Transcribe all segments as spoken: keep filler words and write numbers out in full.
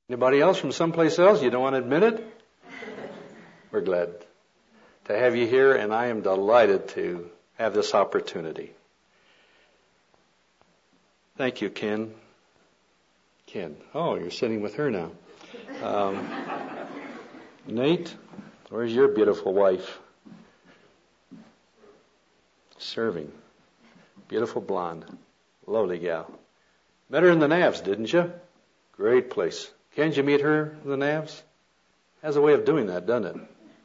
Anybody else from someplace else? You don't want to admit it? We're glad to have you here, and I am delighted to have this opportunity. Thank you, Ken. Ken. Oh, you're sitting with her now. Um, Nate, where's your beautiful wife? Serving. Beautiful blonde. Lovely gal. Met her in the Navs, didn't you? Great place. Can't you meet her in the Navs? Has a way of doing that, doesn't it?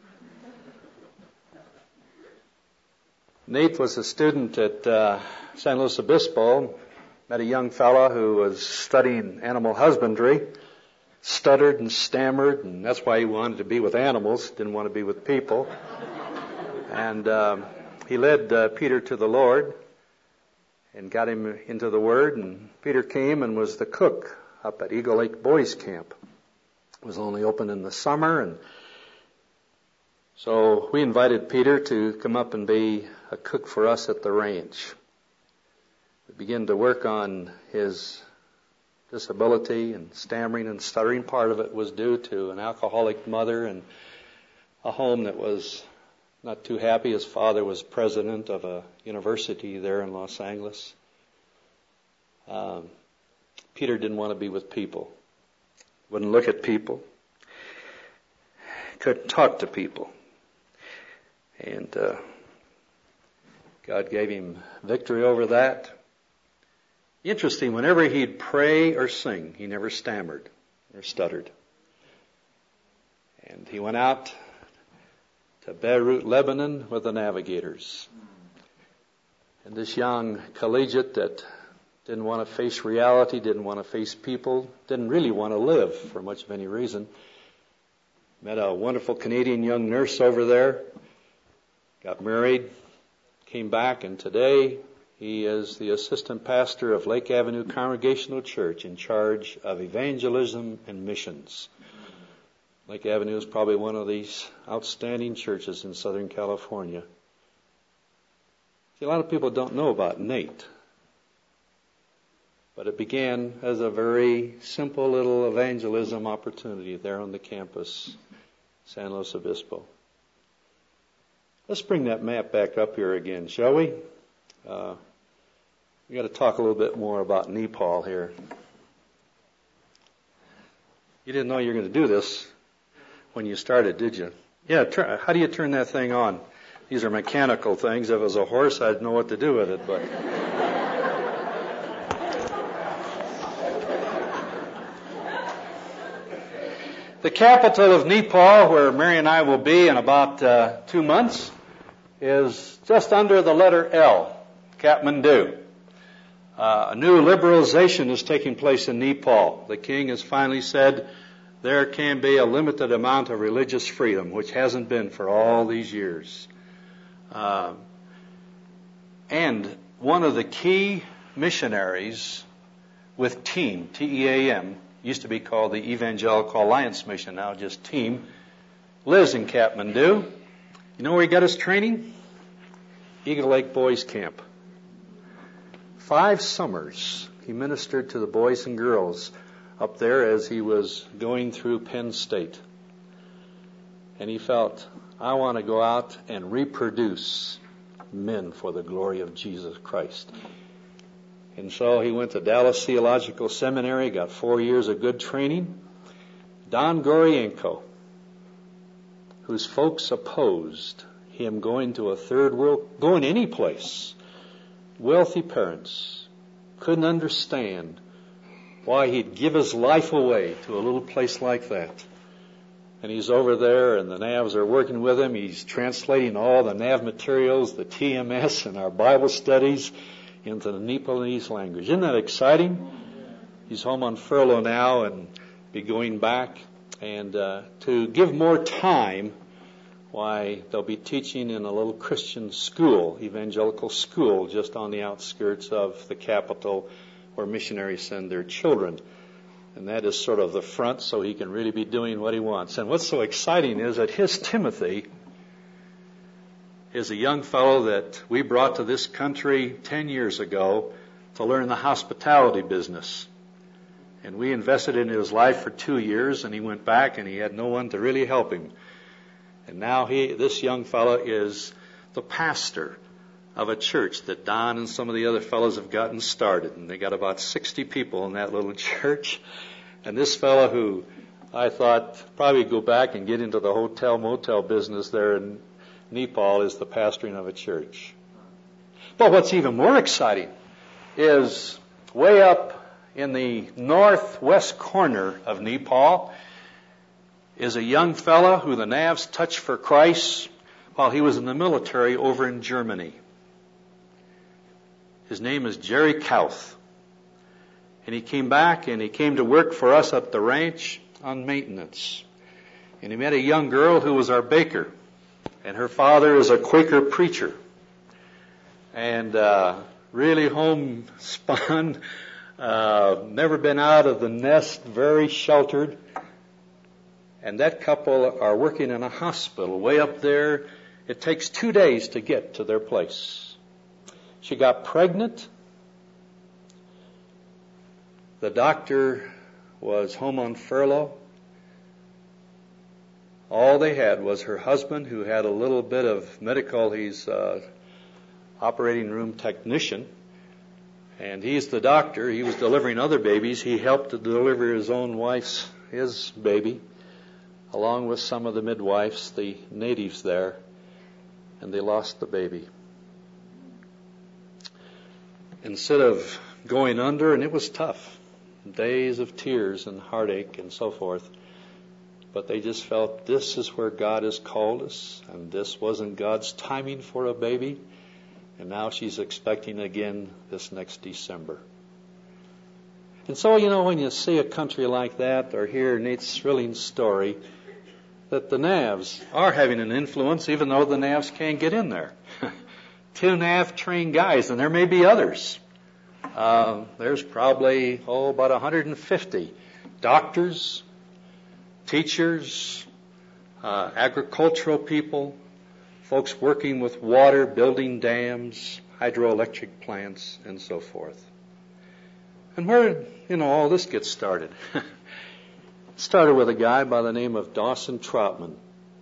Nate was a student at uh, San Luis Obispo. Met a young fellow who was studying animal husbandry. Stuttered and stammered, and that's why he wanted to be with animals, didn't want to be with people. And um, he led uh, Peter to the Lord and got him into the Word, and Peter came and was the cook up at Eagle Lake Boys Camp. It was only open in the summer, and so we invited Peter to come up and be a cook for us at the ranch. We began to work on his disability and stammering and stuttering. Part of it was due to an alcoholic mother and a home that was not too happy. His father was president of a university there in Los Angeles. Um, Peter didn't want to be with people. Wouldn't look at people. Couldn't talk to people. And uh, God gave him victory over that. Interesting, whenever he'd pray or sing, he never stammered or stuttered. And he went out to Beirut, Lebanon with the Navigators. And this young collegiate that didn't want to face reality, didn't want to face people, didn't really want to live for much of any reason, met a wonderful Canadian young nurse over there, got married, came back, and today he is the assistant pastor of Lake Avenue Congregational Church in charge of evangelism and missions. Lake Avenue is probably one of these outstanding churches in Southern California. See, a lot of people don't know about Nate. But it began as a very simple little evangelism opportunity there on the campus, San Luis Obispo. Let's bring that map back up here again, shall we? Uh, we got to talk a little bit more about Nepal here. You didn't know you were going to do this when you started, did you? Yeah, turn, how do you turn that thing on? These are mechanical things. If it was a horse, I'd know what to do with it, but... The capital of Nepal, where Mary and I will be in about uh, two months, is just under the letter L, Kathmandu. Uh, a new liberalization is taking place in Nepal. The king has finally said there can be a limited amount of religious freedom, which hasn't been for all these years. Uh, and one of the key missionaries with TEAM, T E A M, used to be called the Evangelical Alliance Mission, now just TEAM, lives in Kathmandu. You know where he got his training? Eagle Lake Boys Camp. Five summers he ministered to the boys and girls up there as he was going through Penn State. And he felt, I want to go out and reproduce men for the glory of Jesus Christ. And so he went to Dallas Theological Seminary, got four years of good training. Don Gorienko, whose folks opposed him going to a third world, going any place. Wealthy parents couldn't understand why he'd give his life away to a little place like that. And he's over there, and the Navs are working with him. He's translating all the Nav materials, the T M S, and our Bible studies into the Nepalese language. Isn't that exciting? He's home on furlough now and be going back. And uh, to give more time, why, they'll be teaching in a little Christian school, evangelical school, just on the outskirts of the capital where missionaries send their children. And that is sort of the front, so he can really be doing what he wants. And what's so exciting is that his Timothy is a young fellow that we brought to this country ten years ago to learn the hospitality business. And we invested in his life for two years, and he went back, and he had no one to really help him. And now he, this young fellow is the pastor of a church that Don and some of the other fellows have gotten started. And they got about sixty people in that little church. And this fellow, who I thought probably go back and get into the hotel motel business there in Nepal, is the pastoring of a church. But what's even more exciting is way up in the northwest corner of Nepal is a young fellow who the Navs touched for Christ while he was in the military over in Germany. His name is Jerry Kauth. And he came back and he came to work for us at the ranch on maintenance. And he met a young girl who was our baker. And her father is a Quaker preacher. And uh, really homespun, uh, never been out of the nest, very sheltered. And that couple are working in a hospital way up there. It takes two days to get to their place. She got pregnant. The doctor was home on furlough. All they had was her husband, who had a little bit of medical. He's uh, operating room technician. And he's the doctor. He was delivering other babies. He helped to deliver his own wife's, his baby, along with some of the midwives, the natives there. And they lost the baby. Instead of going under, and it was tough, days of tears and heartache and so forth, but they just felt this is where God has called us, and this wasn't God's timing for a baby, and now she's expecting again this next December. And so, you know, when you see a country like that, or hear Nate's thrilling story, that the Navs are having an influence, even though the Navs can't get in there. Two N A V trained guys, and there may be others. Uh, there's probably, oh, about one hundred fifty doctors, teachers, uh, agricultural people, folks working with water, building dams, hydroelectric plants, and so forth. And where, you know, all this gets started? It started with a guy by the name of Dawson Trotman.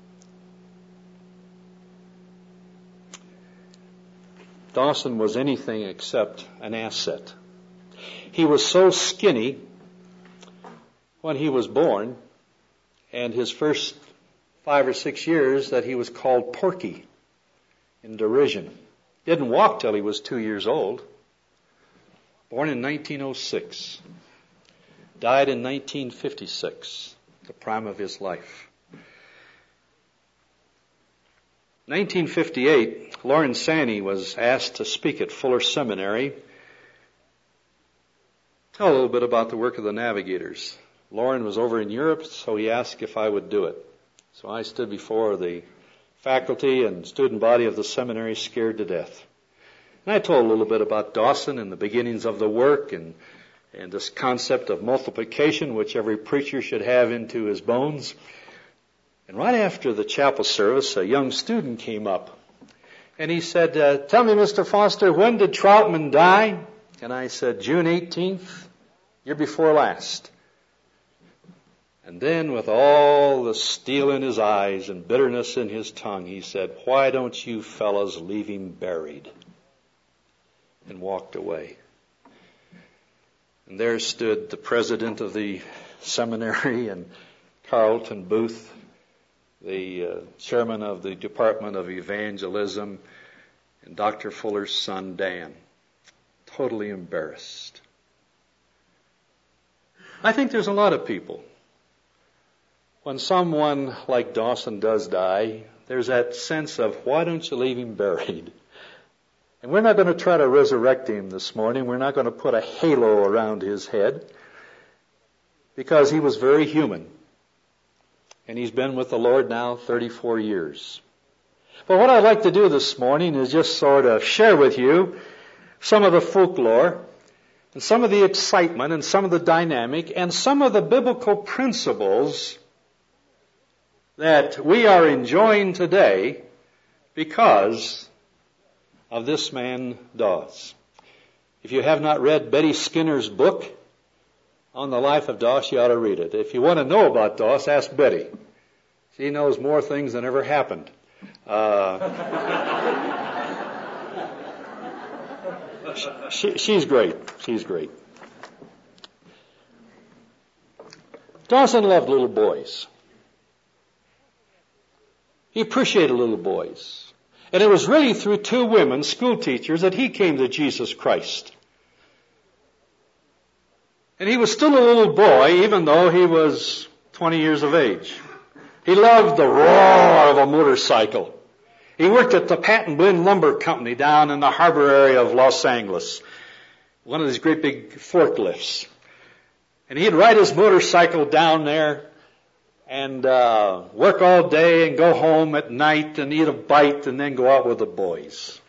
Dawson was anything except an asset. He was so skinny when he was born, and his first five or six years, that he was called Porky in derision. Didn't walk till he was two years old. Born in nineteen oh six. Died in nineteen fifty-six, the prime of his life. nineteen fifty-eight, Lauren Sanney was asked to speak at Fuller Seminary. Tell a little bit about the work of the Navigators. Lauren was over in Europe, so he asked if I would do it. So I stood before the faculty and student body of the seminary, scared to death. And I told a little bit about Dawson and the beginnings of the work, and, and this concept of multiplication, which every preacher should have into his bones. And right after the chapel service, a young student came up. And he said, uh, tell me, Mister Foster, when did Troutman die? And I said, June eighteenth, year before last. And then with all the steel in his eyes and bitterness in his tongue, he said, why don't you fellows leave him buried? And walked away. And there stood the president of the seminary and Carlton Booth, the uh, chairman of the Department of Evangelism, and Doctor Fuller's son, Dan. Totally embarrassed. I think there's a lot of people. When someone like Dawson does die, there's that sense of, why don't you leave him buried? And we're not going to try to resurrect him this morning. We're not going to put a halo around his head, because he was very human. And he's been with the Lord now thirty-four years. But what I'd like to do this morning is just sort of share with you some of the folklore, and some of the excitement, and some of the dynamic, and some of the biblical principles that we are enjoying today because of this man, Dawes. If you have not read Betty Skinner's book, on the life of Doss, you ought to read it. If you want to know about Doss, ask Betty. She knows more things than ever happened. Uh, she, she's great. She's great. Dawson loved little boys. He appreciated little boys. And it was really through two women, school teachers, that he came to Jesus Christ. And he was still a little boy, even though he was twenty years of age. He loved the roar of a motorcycle. He worked at the Pat and Blinn Lumber Company down in the harbor area of Los Angeles. One of these great big forklifts. And he'd ride his motorcycle down there and uh work all day and go home at night and eat a bite and then go out with the boys.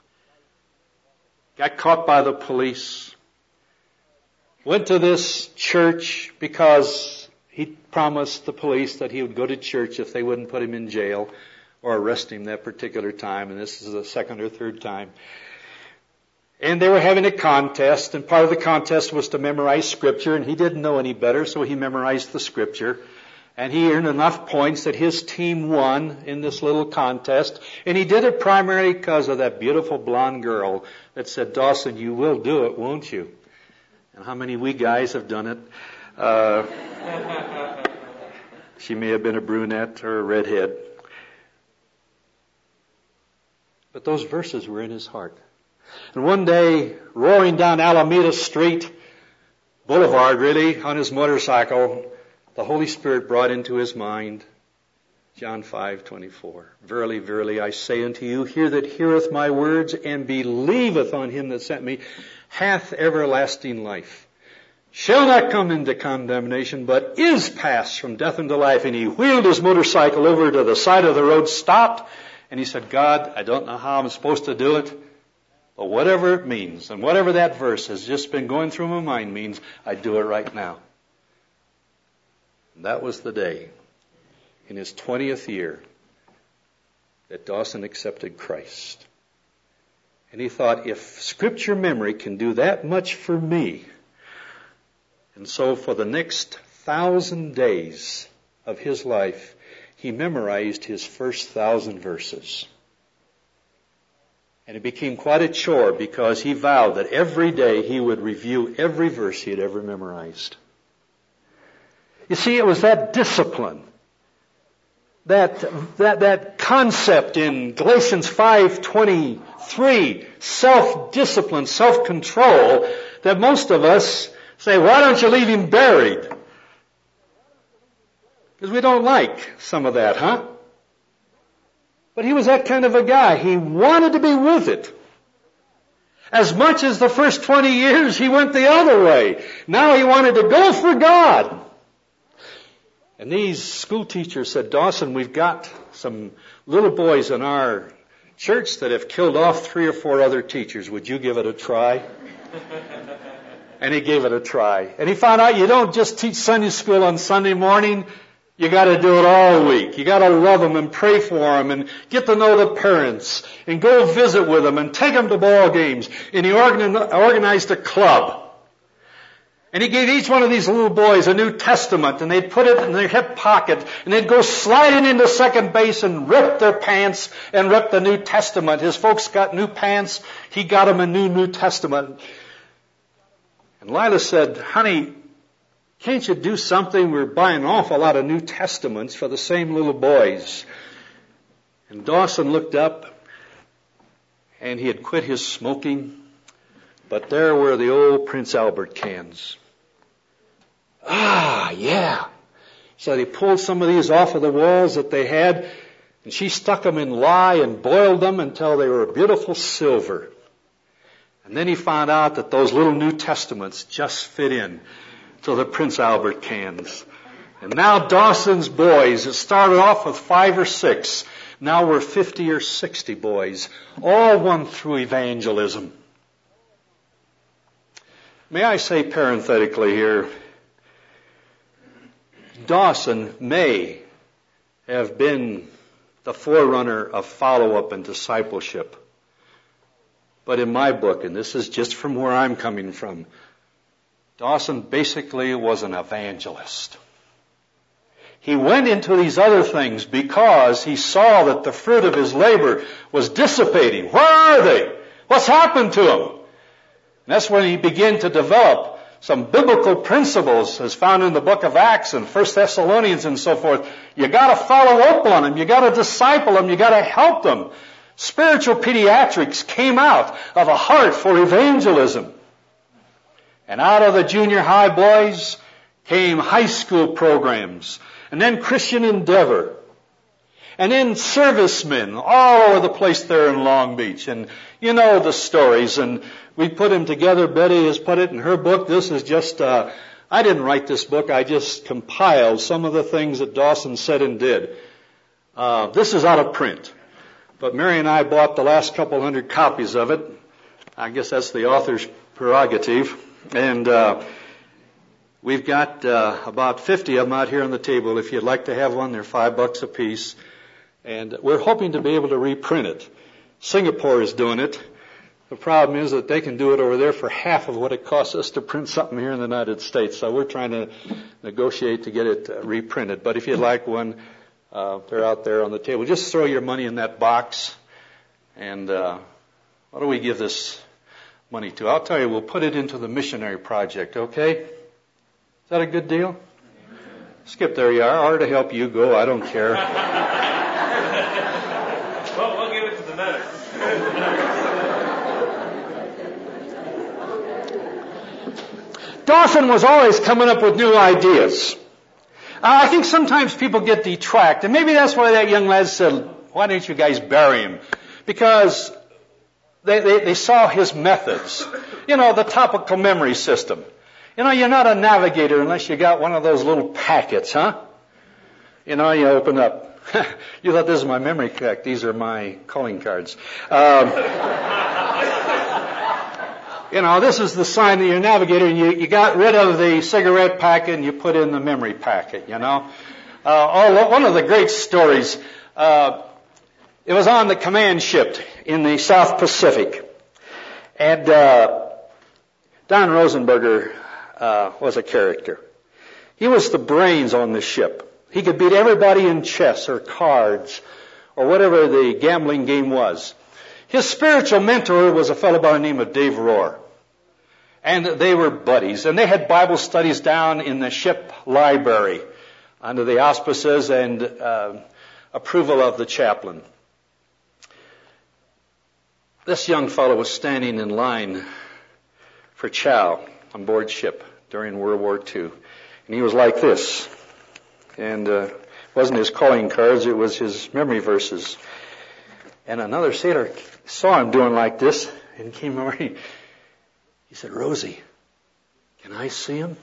Got caught by the police. Went to this church because he promised the police that he would go to church if they wouldn't put him in jail or arrest him that particular time, and this is the second or third time. And they were having a contest, and part of the contest was to memorize Scripture, and he didn't know any better, so he memorized the Scripture. And he earned enough points that his team won in this little contest. And he did it primarily because of that beautiful blonde girl that said, "Dawson, you will do it, won't you?" And how many we guys have done it? Uh, she may have been a brunette or a redhead. But those verses were in his heart. And one day, roaring down Alameda Street, Boulevard really, on his motorcycle, the Holy Spirit brought into his mind John five twenty-four. "Verily, verily, I say unto you, he that heareth my words and believeth on him that sent me hath everlasting life, shall not come into condemnation, but is passed from death into life." And he wheeled his motorcycle over to the side of the road, stopped, and he said, "God, I don't know how I'm supposed to do it, but whatever it means, and whatever that verse has just been going through my mind means, I do it right now." And that was the day, in his twentieth year, that Dawson accepted Christ. And he thought, if Scripture memory can do that much for me, and so for the next thousand days of his life, he memorized his first thousand verses. And it became quite a chore because he vowed that every day he would review every verse he had ever memorized. You see, it was that discipline, that, that, that concept in Galatians five twenty-three, self-discipline, self-control, that most of us say, "Why don't you leave him buried?" Because we don't like some of that, huh? But he was that kind of a guy. He wanted to be with it. As much as the first twenty years he went the other way. Now he wanted to go for God. And these school teachers said, "Dawson, we've got some little boys in our church that have killed off three or four other teachers. Would you give it a try?" And he gave it a try. And he found out you don't just teach Sunday school on Sunday morning. You got to do it all week. You got to love them and pray for them and get to know the parents and go visit with them and take them to ball games. And he organized a club. And he gave each one of these little boys a New Testament, and they'd put it in their hip pocket, and they'd go sliding into second base and rip their pants and rip the New Testament. His folks got new pants. He got them a new New Testament. And Lila said, "Honey, can't you do something? We're buying an awful lot of New Testaments for the same little boys." And Dawson looked up, and he had quit his smoking, but there were the old Prince Albert cans. Ah, yeah. So he pulled some of these off of the walls that they had, and she stuck them in lye and boiled them until they were beautiful silver. And then he found out that those little New Testaments just fit in to the Prince Albert cans. And now Dawson's boys, it started off with five or six. Now we're fifty or sixty boys, all won through evangelism. May I say parenthetically here, Dawson may have been the forerunner of follow-up and discipleship. But in my book, and this is just from where I'm coming from, Dawson basically was an evangelist. He went into these other things because he saw that the fruit of his labor was dissipating. Where are they? What's happened to them? And that's when he began to develop some biblical principles as found in the book of Acts and First Thessalonians and so forth. You got to follow up on them. You got to disciple them. You got to help them. Spiritual pediatrics came out of a heart for evangelism. And out of the junior high boys came high school programs, and then Christian Endeavor, and then servicemen all over the place there in Long Beach. And you know the stories, and we put them together. Betty has put it in her book. This is just, uh, I didn't write this book. I just compiled some of the things that Dawson said and did. Uh, this is out of print, but Mary and I bought the last couple hundred copies of it. I guess that's the author's prerogative. And uh, we've got uh, about fifty of them out here on the table. If you'd like to have one, they're five bucks a piece. And we're hoping to be able to reprint it. Singapore is doing it. The problem is that they can do it over there for half of what it costs us to print something here in the United States. So we're trying to negotiate to get it uh, reprinted. But if you'd like one, uh, they're out there on the table. Just throw your money in that box. And uh, what do we give this money to? I'll tell you, we'll put it into the missionary project, okay? Is that a good deal? Skip, there you are. Or to help you go, I don't care. Well, we'll give it to the better. Dawson was always coming up with new ideas. Uh, I think sometimes people get detracted. Maybe that's why that young lad said, why don't you guys bury him? Because They, they, they saw his methods. You know, the topical memory system. You know, you're not a navigator unless you got one of those little packets, huh? You know, you open up. You thought this is my memory card. These are my calling cards. Um, you know, this is the sign that you're a navigator, and you, you got rid of the cigarette packet and you put in the memory packet, you know. Uh, oh, one of the great stories, uh, it was on the command ship in the South Pacific. And uh, Don Rosenberger uh, was a character. He was the brains on the ship. He could beat everybody in chess or cards or whatever the gambling game was. His spiritual mentor was a fellow by the name of Dave Rohr. And they were buddies. And they had Bible studies down in the ship library under the auspices and uh, approval of the chaplain. This young fellow was standing in line for chow on board ship during World War Two. And he was like this. And uh, it wasn't his calling cards, it was his memory verses. And another sailor saw him doing like this and came over. He said, Rosie, can I see him?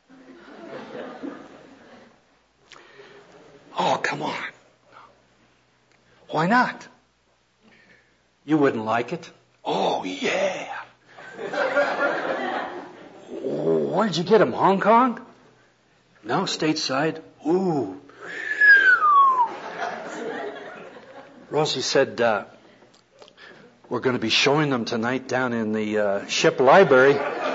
Oh, come on. Why not? You wouldn't like it? Oh, yeah. Where'd you get him? Hong Kong? No, stateside. Ooh. Rosie said, uh, we're going to be showing them tonight down in the uh, ship library.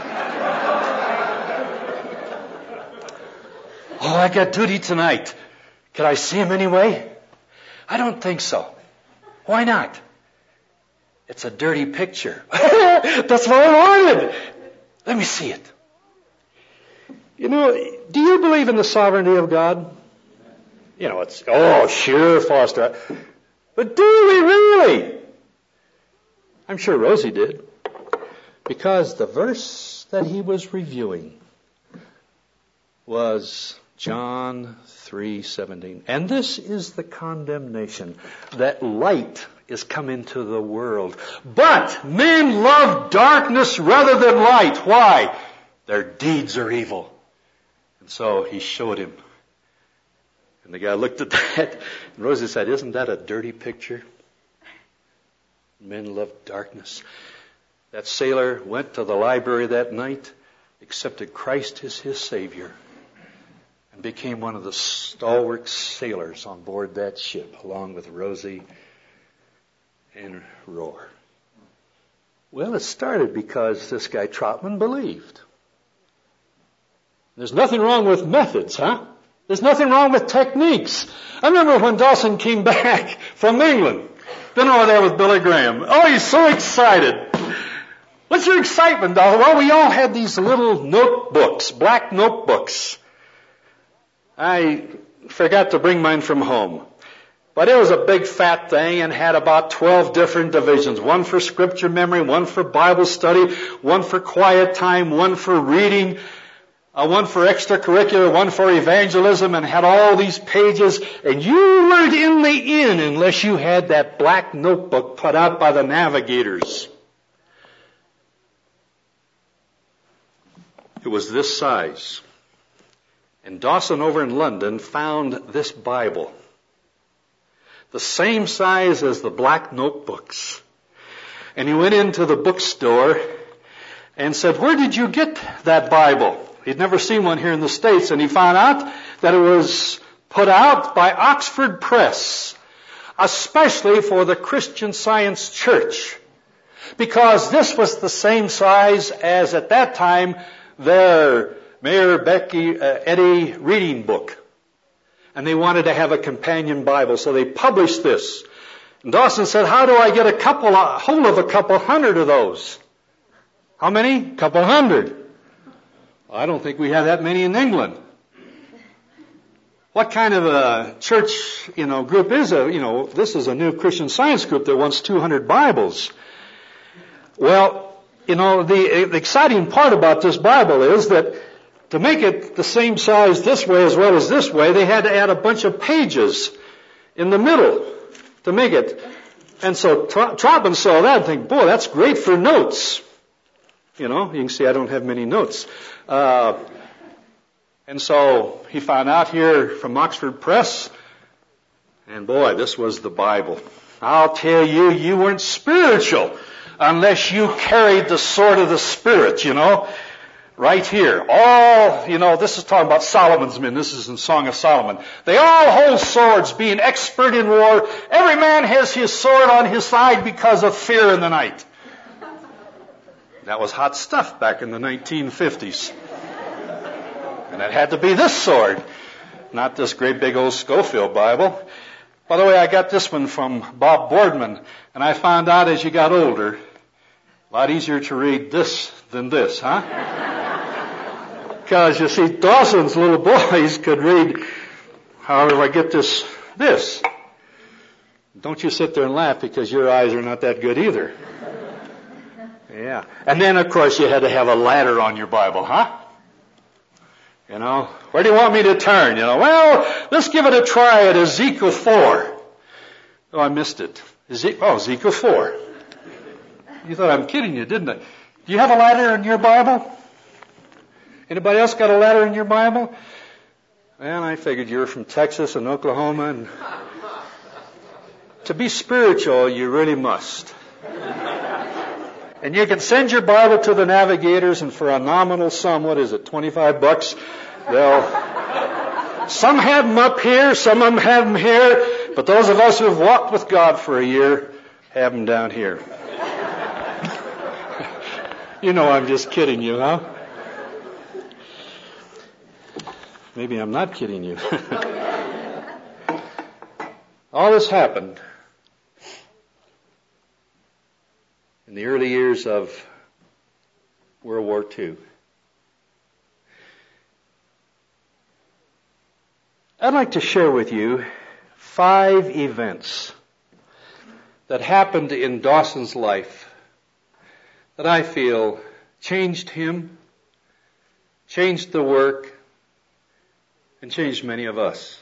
Oh, I got duty tonight. Can I see him anyway? I don't think so. Why not? It's a dirty picture. That's what I wanted. Let me see it. You know, do you believe in the sovereignty of God? You know, it's, oh, sure, Foster. But do we really? I'm sure Rosie did. Because the verse that he was reviewing was John three seventeen. And this is the condemnation, that light is come into the world. But men love darkness rather than light. Why? Their deeds are evil. And so he showed him. And the guy looked at that. And Rosie said, isn't that a dirty picture? Men love darkness. That sailor went to the library that night, accepted Christ as his Savior, and became one of the stalwart sailors on board that ship, along with Rosie and Rohr. Well, it started because this guy Trotman believed. There's nothing wrong with methods, huh? There's nothing wrong with techniques. I remember when Dawson came back from England. Been over there with Billy Graham. Oh, he's so excited. What's your excitement, Dawson? Well, we all had these little notebooks, black notebooks. I forgot to bring mine from home. But it was a big fat thing and had about twelve different divisions. One for scripture memory, one for Bible study, one for quiet time, one for reading, uh, one for extracurricular, one for evangelism, and had all these pages. And you weren't in the inn unless you had that black notebook put out by the navigators. It was this size. And Dawson over in London found this Bible. The same size as the black notebooks. And he went into the bookstore and said, where did you get that Bible? He'd never seen one here in the States, and he found out that it was put out by Oxford Press, especially for the Christian Science Church, because this was the same size as, at that time, their Mayor Becky uh, Eddy reading book. And they wanted to have a companion Bible, so they published this. And Dawson said, how do I get a couple, a hold of a couple hundred of those? How many? A couple hundred. I don't think we have that many in England. What kind of a church, you know, group is a, you know, this is a new Christian Science group that wants two hundred Bibles. Well, you know, the, the exciting part about this Bible is that to make it the same size this way as well as this way, they had to add a bunch of pages in the middle to make it. And so Trautman saw that and think, boy, that's great for notes. You know, you can see I don't have many notes. Uh, and so he found out here from Oxford Press, and boy, this was the Bible. I'll tell you, you weren't spiritual unless you carried the sword of the Spirit, you know. Right here. All, you know, this is talking about Solomon's men. This is in Song of Solomon. They all hold swords, being expert in war. Every man has his sword on his side because of fear in the night. That was hot stuff back in the nineteen fifties. And it had to be this sword, not this great big old Schofield Bible. By the way, I got this one from Bob Boardman, and I found out as you got older, a lot easier to read this than this, huh? Because, you see, Dawson's little boys could read, however I get this, this. Don't you sit there and laugh because your eyes are not that good either. Yeah. And then, of course, you had to have a ladder on your Bible, huh? You know, where do you want me to turn? You know, well, let's give it a try at Ezekiel four. Oh, I missed it. Eze- oh, Ezekiel four. You thought I'm kidding you, didn't I? Do you have a ladder in your Bible? Anybody else got a ladder in your Bible? Well, I figured you were from Texas and Oklahoma, and to be spiritual, you really must. And you can send your Bible to the navigators, and for a nominal sum, what is it, twenty-five bucks, they'll, some have them up here, some of them have them here, but those of us who have walked with God for a year have them down here. You know I'm just kidding you, huh? Maybe I'm not kidding you. All this happened in the early years of World War Two. I'd like to share with you five events that happened in Dawson's life that I feel changed him, changed the work, and changed many of us.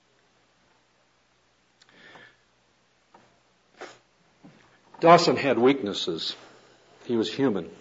Dawson had weaknesses. He was human.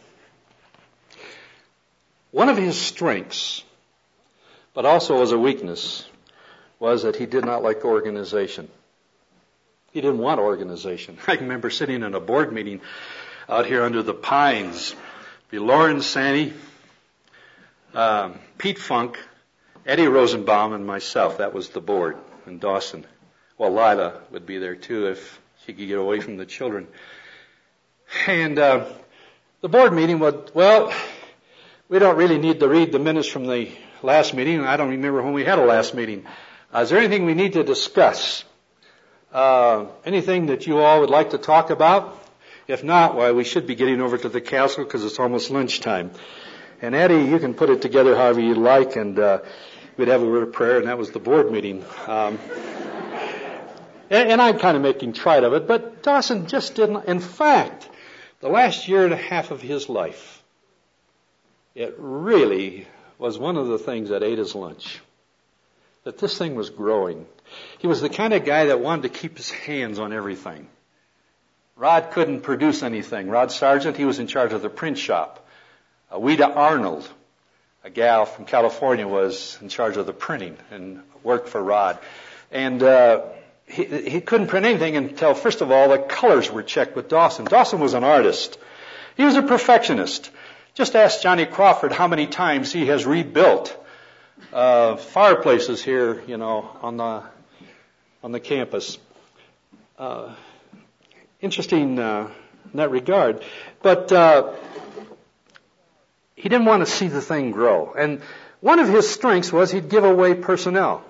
One of his strengths, but also as a weakness, was that he did not like organization. He didn't want organization. I remember sitting in a board meeting out here under the pines. Be Lauren Sanney, um, Pete Funk, Eddie Rosenbaum, and myself. That was the board. And Dawson. Well, Lila would be there too if she could get away from the children. And uh, the board meeting would, well, we don't really need to read the minutes from the last meeting, and I don't remember when we had a last meeting. Uh, is there anything we need to discuss? Uh, anything that you all would like to talk about? If not, why, we should be getting over to the castle because it's almost lunchtime. And Eddie, you can put it together however you like, and uh, we'd have a word of prayer, and that was the board meeting. Um, and, and I'm kind of making trite of it, but Dawson just didn't. In fact, the last year and a half of his life, it really was one of the things that ate his lunch. That this thing was growing. He was the kind of guy that wanted to keep his hands on everything. Rod couldn't produce anything. Rod Sargent, he was in charge of the print shop. Uh, Wida Arnold, a gal from California, was in charge of the printing and worked for Rod. And uh, he, he couldn't print anything until, first of all, the colors were checked with Dawson. Dawson was an artist. He was a perfectionist. Just ask Johnny Crawford how many times he has rebuilt uh, fireplaces here, you know, on the on the campus. Uh, interesting uh, in that regard, but uh, he didn't want to see the thing grow. And one of his strengths was he'd give away personnel.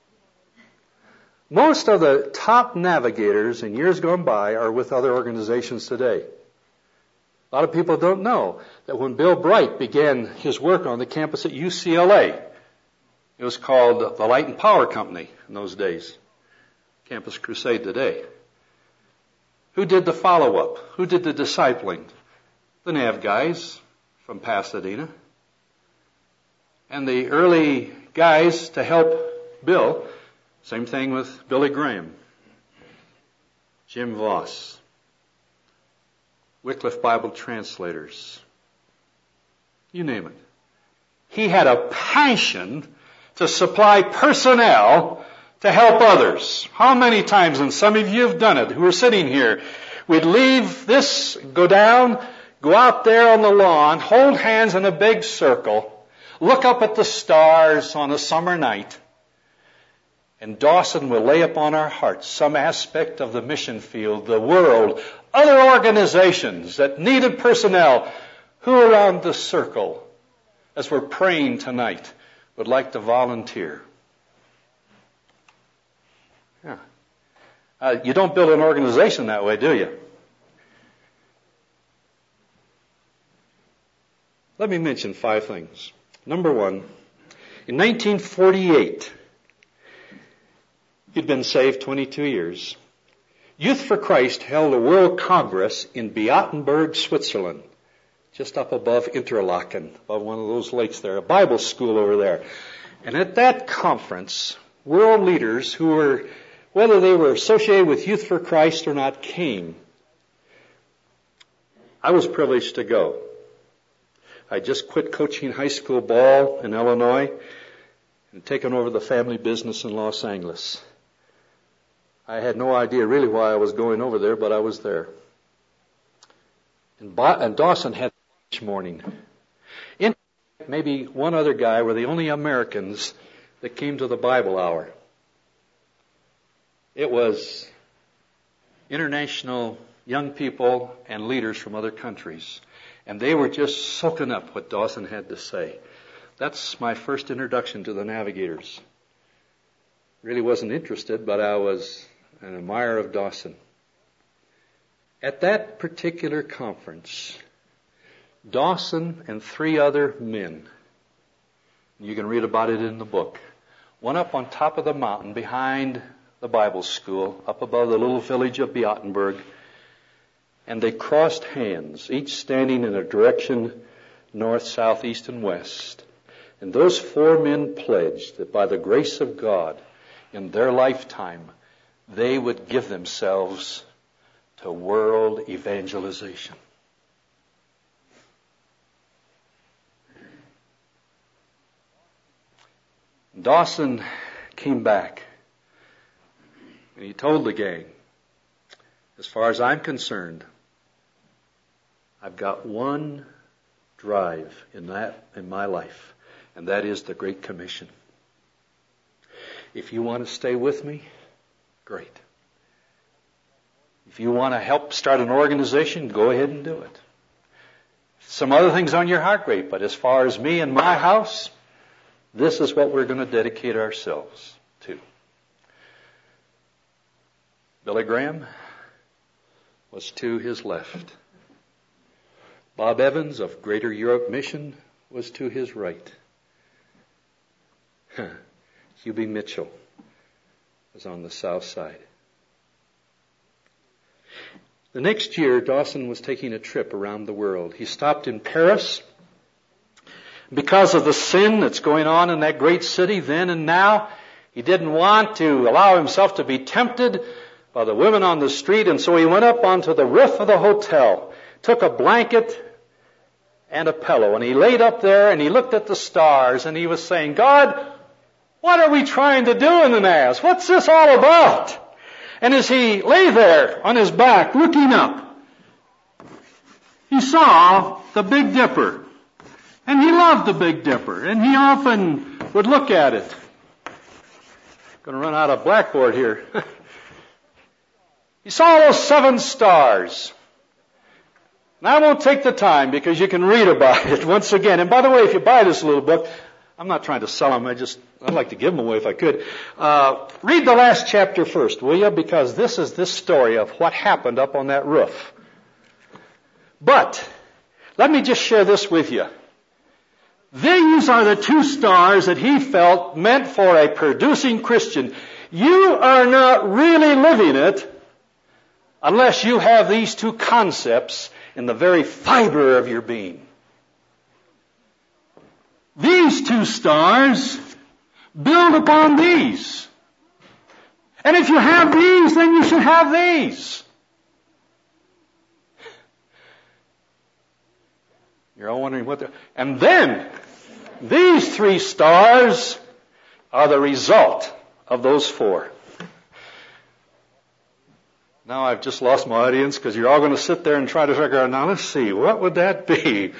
Most of the top navigators in years gone by are with other organizations today. A lot of people don't know that when Bill Bright began his work on the campus at U C L A, it was called the Light and Power Company in those days. Campus Crusade today. Who did the follow-up? Who did the discipling? The Nav guys from Pasadena. And the early guys to help Bill, same thing with Billy Graham, Jim Voss, Wycliffe Bible translators. You name it. He had a passion to supply personnel to help others. How many times, and some of you have done it, who are sitting here, we'd leave this, go down, go out there on the lawn, hold hands in a big circle, look up at the stars on a summer night, and Dawson will lay upon our hearts some aspect of the mission field, the world, other organizations that needed personnel. Who around the circle, as we're praying tonight, would like to volunteer? Yeah. Uh, you don't build an organization that way, do you? Let me mention five things. Number one, in nineteen forty-eight, you'd been saved twenty-two years. Youth for Christ held a World Congress in Beatenberg, Switzerland, just up above Interlaken, above one of those lakes there, a Bible school over there. And at that conference, world leaders who were, whether they were associated with Youth for Christ or not, came. I was privileged to go. I just quit coaching high school ball in Illinois and taken over the family business in Los Angeles. I had no idea really why I was going over there, but I was there. And, Bo- and Dawson had each morning. In maybe one other guy were the only Americans that came to the Bible hour. It was international young people and leaders from other countries. And they were just soaking up what Dawson had to say. That's my first introduction to the Navigators. Really wasn't interested, but I was an admirer of Dawson. At that particular conference, Dawson and three other men, you can read about it in the book, went up on top of the mountain behind the Bible school, up above the little village of Beatenberg, and they crossed hands, each standing in a direction north, south, east, and west. And those four men pledged that by the grace of God, in their lifetime, they would give themselves to world evangelization. Dawson came back and he told the gang, as far as I'm concerned, I've got one drive in that in my life, and that is the Great Commission. If you want to stay with me, great. If you want to help start an organization, go ahead and do it. Some other things on your heart, great, but as far as me and my house, This is what we're going to dedicate ourselves to. Billy Graham was to his left. Bob Evans of Greater Europe Mission was to his right. Hugh B. Mitchell was on the south side. The next year, Dawson was taking a trip around the world. He stopped in Paris. Because of the sin that's going on in that great city then and now, he didn't want to allow himself to be tempted by the women on the street, and so he went up onto the roof of the hotel, took a blanket and a pillow, and he laid up there and he looked at the stars and he was saying, God, what are we trying to do in the Navs? What's this all about? And as he lay there on his back looking up, he saw the Big Dipper. And he loved the Big Dipper, and he often would look at it. Going to run out of blackboard here. He saw those seven stars. And I won't take the time because you can read about it once again. And by the way, if you buy this little book, I'm not trying to sell them. I just, I'd like to give them away if I could. Uh, read the last chapter first, will you? Because this is this story of what happened up on that roof. But let me just share this with you. These are the two stars that he felt meant for a producing Christian. You are not really living it unless you have these two concepts in the very fiber of your being. These two stars build upon these. And if you have these, then you should have these. You're all wondering what they're... And then, these three stars are the result of those four. Now I've just lost my audience because you're all going to sit there and try to figure out, now let's see, what would that be?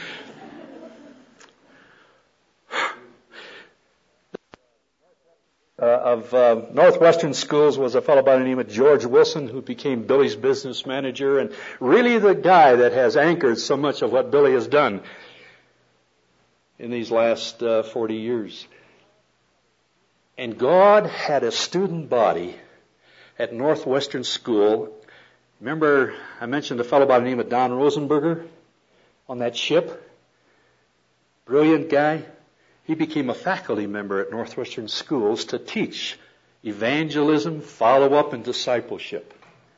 Uh, of uh, Northwestern Schools was a fellow by the name of George Wilson, who became Billy's business manager, and really the guy that has anchored so much of what Billy has done in these last uh, forty years. And God had a student body at Northwestern School. Remember, I mentioned a fellow by the name of Don Rosenberger on that ship? Brilliant guy. He became a faculty member at Northwestern Schools to teach evangelism, follow-up, and discipleship.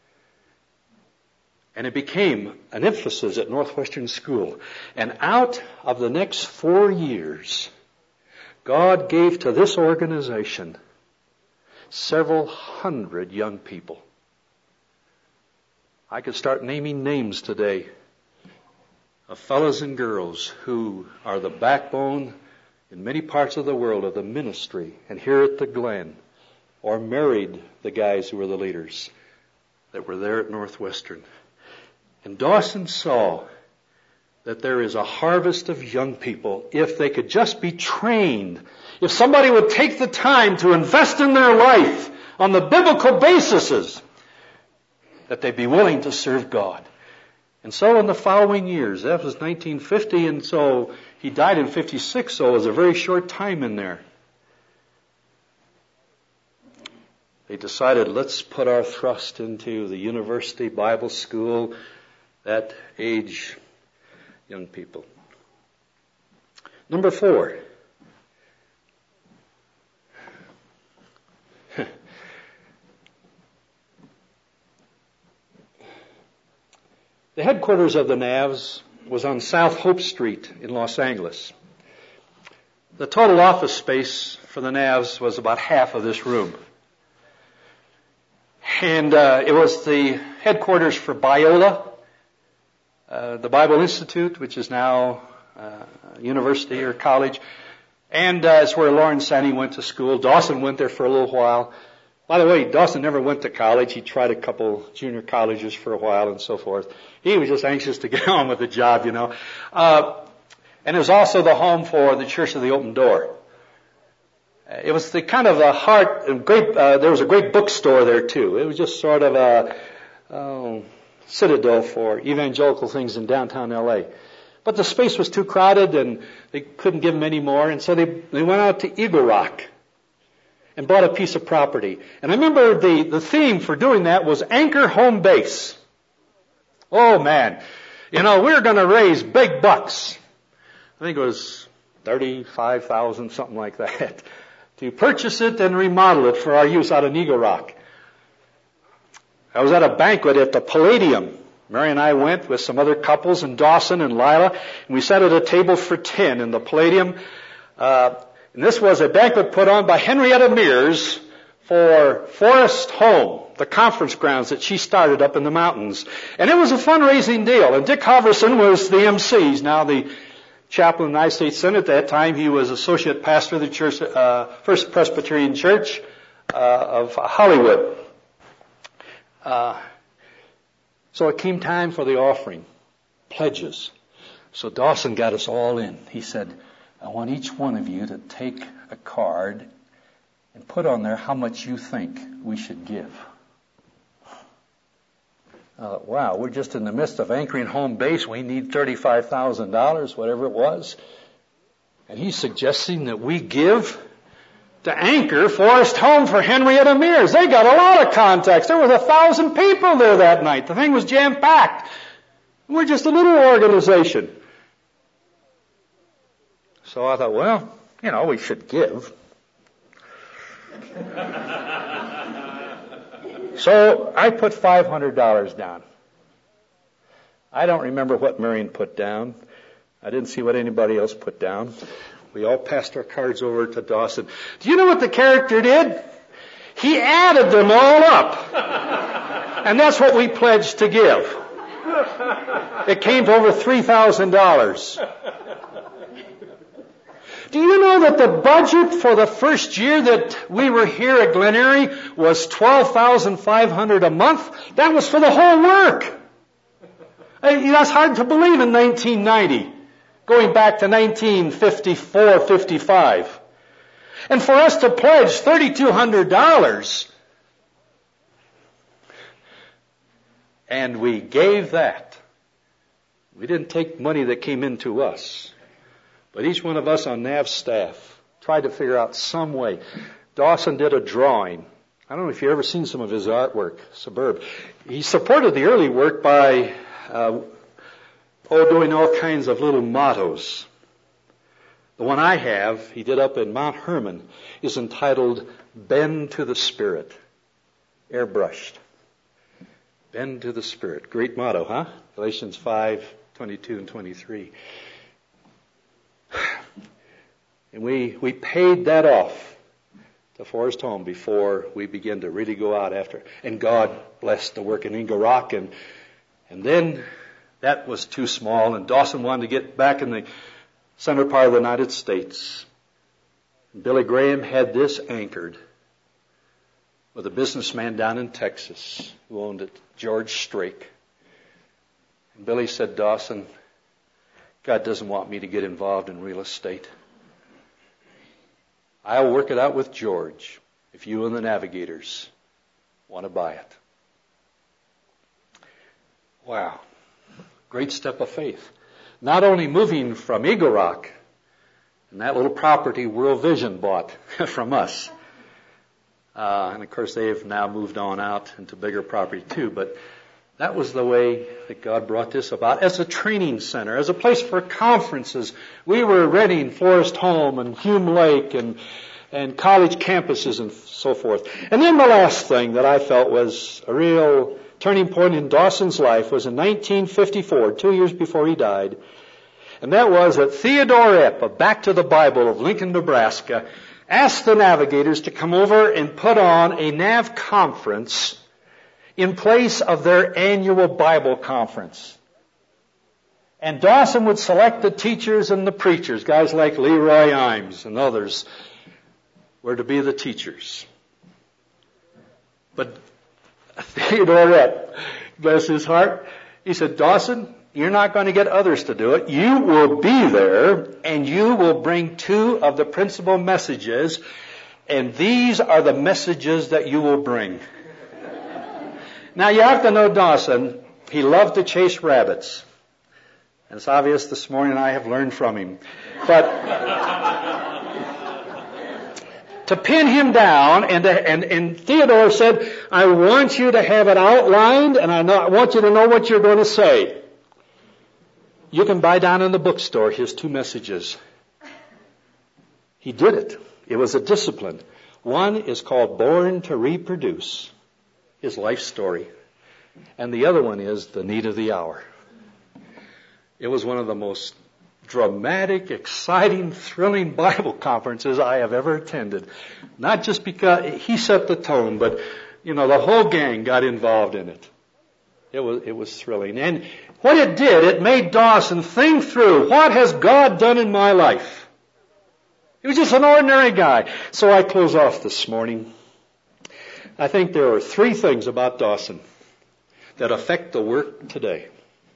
And it became an emphasis at Northwestern School. And out of the next four years, God gave to this organization several hundred young people. I could start naming names today of fellows and girls who are the backbone in many parts of the world of the ministry, and here at the Glen, or married the guys who were the leaders that were there at Northwestern. And Dawson saw that there is a harvest of young people if they could just be trained. If somebody would take the time to invest in their life on the biblical bases, that they'd be willing to serve God. And so in the following years, that was nineteen fifty, and so he died in fifty-six, so it was a very short time in there. They decided, let's put our thrust into the university, Bible school, that age young people. Number four. The headquarters of the Navs was on South Hope Street in Los Angeles. The total office space for the Navs was about half of this room. And uh, it was the headquarters for Biola, uh, the Bible Institute, which is now uh, university or college. And uh, it's where Lauren Sanny went to school. Dawson went there for a little while. By the way, Dawson never went to college. He tried a couple junior colleges for a while and so forth. He was just anxious to get on with the job, you know. Uh, and it was also the home for the Church of the Open Door. Uh, it was the kind of a heart, and great, uh, there was a great bookstore there too. It was just sort of a uh, citadel for evangelical things in downtown L A. But the space was too crowded and they couldn't give him any more. And so they, they went out to Eagle Rock and bought a piece of property. And I remember the, the theme for doing that was Anchor Home Base. Oh man, you know, we were going to raise big bucks. I think it was thirty-five thousand dollars, something like that, to purchase it and remodel it for our use out in Eagle Rock. I was at a banquet at the Palladium. Mary and I went with some other couples and Dawson and Lila, and we sat at a table for ten in the Palladium. Uh, and this was a banquet put on by Henrietta Mears for Forest Home, the conference grounds that she started up in the mountains. And it was a fundraising deal. And Dick Halverson was the M C. He's now the chaplain of the United States Senate. At that time, he was associate pastor of the church, uh, First Presbyterian Church uh, of Hollywood. Uh, so it came time for the offering, pledges. So Dawson got us all in. He said, I want each one of you to take a card and put on there how much you think we should give. Uh, wow, we're just in the midst of anchoring home base. We need thirty-five thousand dollars, whatever it was. And he's suggesting that we give to anchor Forest Home for Henrietta Mears. They got a lot of contacts. There was a thousand people there that night. The thing was jam-packed. We're just a little organization. So I thought, well, you know, we should give. So I put five hundred dollars down. I don't remember what Marion put down. I didn't see what anybody else put down. We all passed our cards over to Dawson. Do you know what the character did? He added them all up. And that's what we pledged to give. It came to over three thousand dollars. Do you know that the budget for the first year that we were here at Glen Eyrie was twelve thousand five hundred dollars a month? That was for the whole work. That's hard to believe in nineteen ninety, going back to nineteen fifty-four, fifty-five. And for us to pledge three thousand two hundred dollars, and we gave that. We didn't take money that came into us. But each one of us on N A V's staff tried to figure out some way. Dawson did a drawing. I don't know if you've ever seen some of his artwork, superb. He supported the early work by uh, oh, doing all kinds of little mottos. The one I have, he did up in Mount Hermon, is entitled Bend to the Spirit, airbrushed. Bend to the Spirit. Great motto, huh? Galatians five, twenty-two and twenty-three. And we, we paid that off to Forest Home before we began to really go out after. And God blessed the work in Eagle Rock. And, and then that was too small. And Dawson wanted to get back in the center part of the United States. And Billy Graham had this anchored with a businessman down in Texas who owned it, George Strake. And Billy said, Dawson, God doesn't want me to get involved in real estate. I'll work it out with George if you and the Navigators want to buy it. Wow. Great step of faith. Not only moving from Eagle Rock and that little property World Vision bought from us. Uh, and of course they've now moved on out into bigger property too, but that was the way that God brought this about as a training center, as a place for conferences. We were renting Forest Home and Hume Lake and, and college campuses and so forth. And then the last thing that I felt was a real turning point in Dawson's life was in nineteen fifty-four, two years before he died. And that was that Theodore Epp of Back to the Bible of Lincoln, Nebraska, asked the Navigators to come over and put on a N A V conference in place of their annual Bible conference. And Dawson would select the teachers and the preachers. Guys like Leroy Imes and others were to be the teachers. But Theodore Epp, bless his heart, he said, Dawson, you're not going to get others to do it. You will be there, and you will bring two of the principal messages, and these are the messages that you will bring. Now, you have to know Dawson, he loved to chase rabbits. And it's obvious this morning I have learned from him. But to pin him down, and, to, and, and Theodore said, I want you to have it outlined, and I, know, I want you to know what you're going to say. You can buy down in the bookstore his two messages. He did it. It was a discipline. One is called Born to Reproduce, his life story. And the other one is The Need of the Hour. It was one of the most dramatic, exciting, thrilling Bible conferences I have ever attended. Not just because he set the tone, but, you know, the whole gang got involved in it. It was, it was thrilling. And what it did, it made Dawson think through, what has God done in my life? He was just an ordinary guy. So I close off this morning. I think there are three things about Dawson that affect the work today.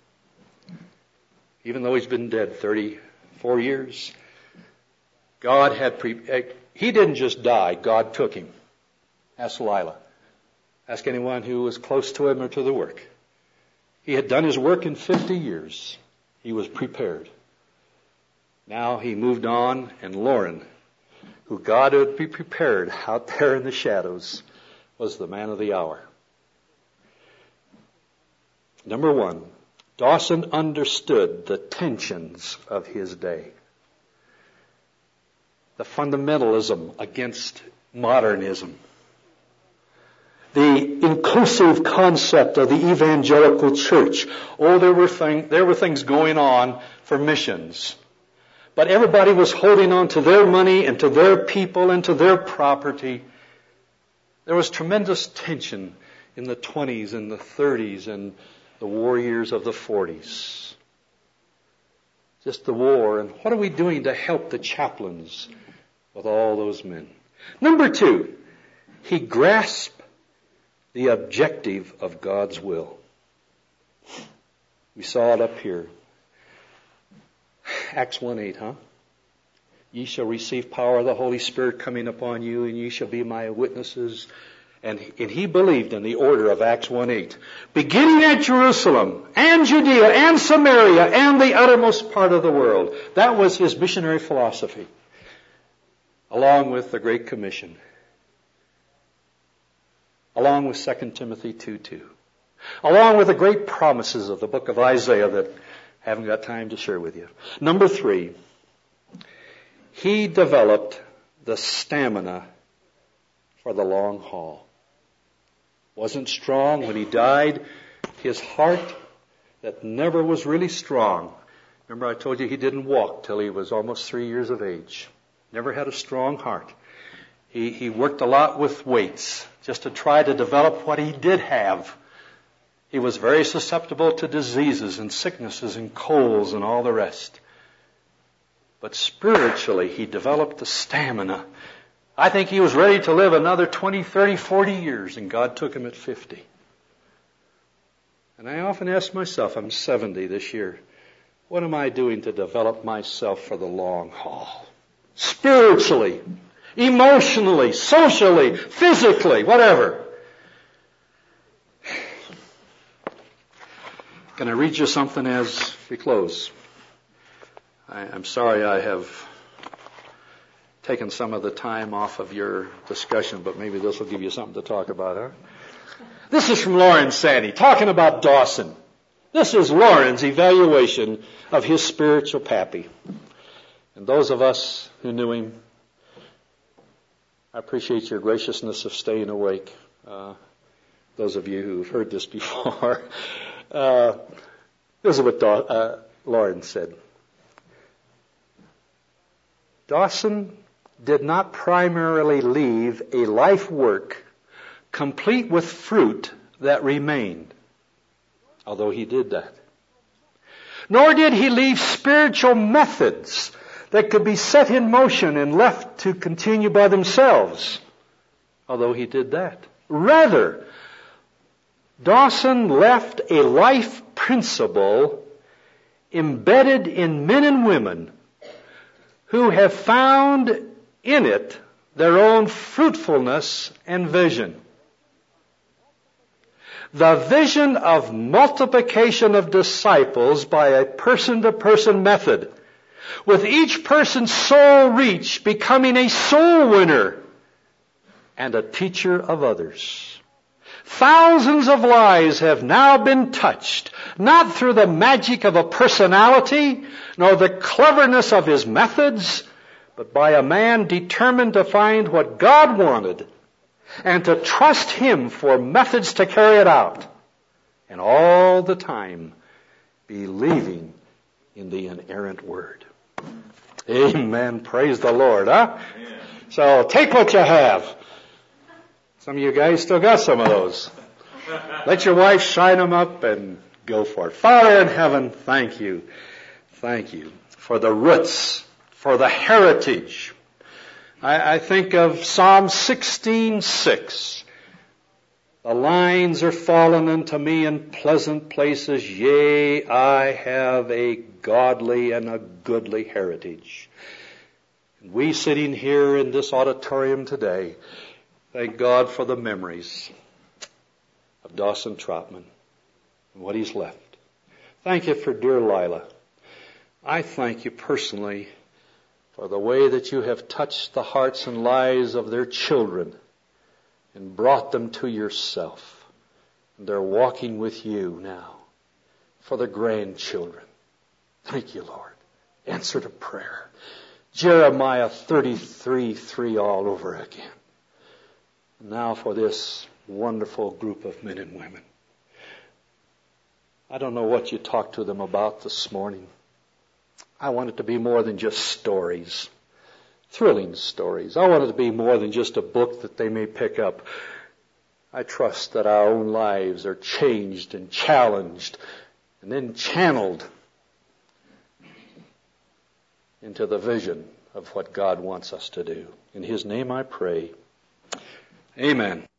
Even though he's been dead thirty-four years, God had, pre- he didn't just die, God took him. Ask Lila. Ask anyone who was close to him or to the work. He had done his work in fifty years. He was prepared. Now he moved on, and Loren, who God had prepared out there in the shadows, was the man of the hour. Number one, Dawson understood the tensions of his day. The fundamentalism against modernism. The inclusive concept of the evangelical church. Oh, there were, thing, there were things going on for missions. But everybody was holding on to their money and to their people and to their property. There was tremendous tension in the twenties and the thirties and the war years of the forties. Just the war, and what are we doing to help the chaplains with all those men? Number two, he grasped the objective of God's will. We saw it up here. Acts one eight, huh? Ye shall receive power of the Holy Spirit coming upon you, and ye shall be my witnesses. And, and he believed in the order of Acts one eight. Beginning at Jerusalem, and Judea, and Samaria, and the uttermost part of the world. That was his missionary philosophy, along with the Great Commission, along with Second Timothy two two, along with the great promises of the book of Isaiah that I haven't got time to share with you. Number three, he developed the stamina for the long haul. Wasn't strong when he died. His heart that never was really strong. Remember I told you he didn't walk till he was almost three years of age. Never had a strong heart. He, he worked a lot with weights just to try to develop what he did have. He was very susceptible to diseases and sicknesses and colds and all the rest. But spiritually, he developed the stamina. I think he was ready to live another twenty, thirty, forty years, and God took him at fifty. And I often ask myself, I'm seventy this year, what am I doing to develop myself for the long haul? Spiritually, emotionally, socially, physically, whatever. Can I read you something as we close? I, I'm sorry I have taken some of the time off of your discussion, but maybe this will give you something to talk about, huh? This is from Loren Sandy, talking about Dawson. This is Loren's evaluation of his spiritual pappy. And those of us who knew him, I appreciate your graciousness of staying awake. Uh, those of you who've heard this before. uh, this is what da- uh, Loren said. Dawson did not primarily leave a life work complete with fruit that remained, although he did that. Nor did he leave spiritual methods that could be set in motion and left to continue by themselves, although he did that. Rather, Dawson left a life principle embedded in men and women who have found in it their own fruitfulness and vision. the vision of multiplication of disciples by a person-to-person method, with each person's soul reach becoming a soul winner and a teacher of others. Thousands of lives have now been touched, not through the magic of a personality, nor the cleverness of his methods, but by a man determined to find what God wanted and to trust Him for methods to carry it out, and all the time believing in the inerrant Word. Amen. Praise the Lord, huh? Amen. So take what you have. Some of you guys still got some of those. Let your wife shine them up and go for it. Father in heaven, thank you. Thank you for the roots, for the heritage. I, I think of Psalm sixteen six. The lines are fallen unto me in pleasant places. Yea, I have a godly and a goodly heritage. And we sitting here in this auditorium today, thank God for the memories of Dawson Trotman and what he's left. Thank you for dear Lila. I thank you personally for the way that you have touched the hearts and lives of their children and brought them to yourself. And they're walking with you now. For the grandchildren. Thank you, Lord. Answer to prayer. Jeremiah thirty-three three all over again. Now for this wonderful group of men and women. I don't know what you talked to them about this morning. I want it to be more than just stories, thrilling stories. I want it to be more than just a book that they may pick up. I trust that our own lives are changed and challenged and then channeled into the vision of what God wants us to do. In His name I pray. Amen.